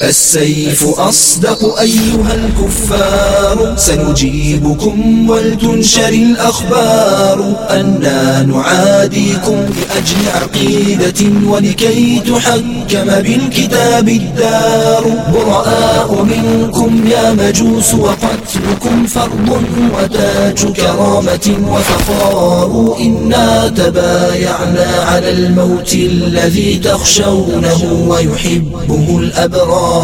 السيف أصدق أيها الكفار، سنجيبكم ولتنشر الأخبار أنا نعاديكم لأجل عقيدة ولكي تحكم بالكتاب الدار. براء منكم يا مجوس وقتلكم فرض وتاج كرامة وفخار. إنا تبايعنا على الموت الذي تخشونه ويحبه الأبرار.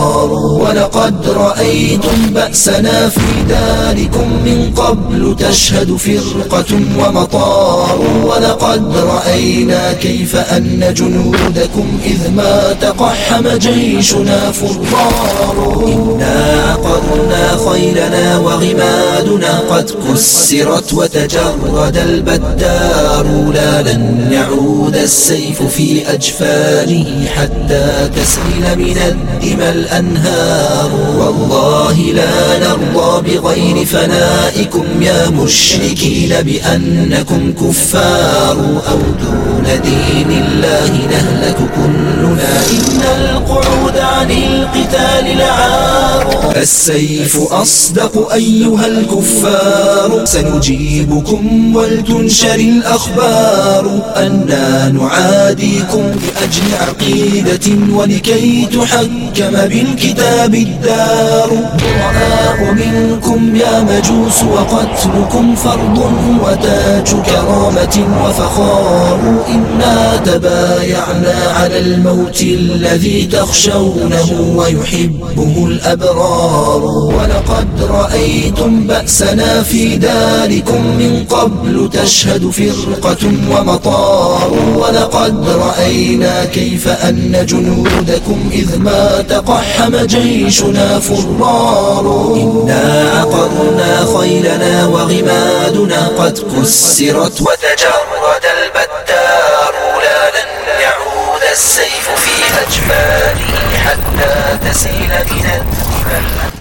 ولقد رأيتم بأسنا في داركم من قبل تشهد فرقة ومطار. ولقد رأينا كيف أن جنودكم إذ ما تقحم جيشنا فرار. إنا عقرنا خيلنا وغمادنا قد كسرت وتجرد البدار. لا لن يعود السيف في أجفانه حتى تسيل من الدماء الأنهار. والله لا نرضى بغير فنائكم يا مشركين بأنكم كفار. أو دون دين الله نهلك كلنا إن القعود عن القتال لعار. السيف أصدق أيها الكفار، سنجيبكم ولتنشر الأخبار أنا نعاديكم لأجل عقيدة ولكي تحكم بالكتاب الدار. براء منكم يا مجوس وقتلكم فرض وتاج كرامة وفخار. إنا تبايعنا على الموت الذي تخشونه ويحبه الأبرار. ولقد رأيتم بأسنا في داركم من قبل تشهد فرقة ومطار. ولقد رأينا كيف أن جنودكم إذ ما تقحم جيشنا فرار. إنا عقرنا خيلنا وغمادنا قد كسرت وتجرد البدار. لا لن يعود السيف في أجفانه حتى تسيل من الدماء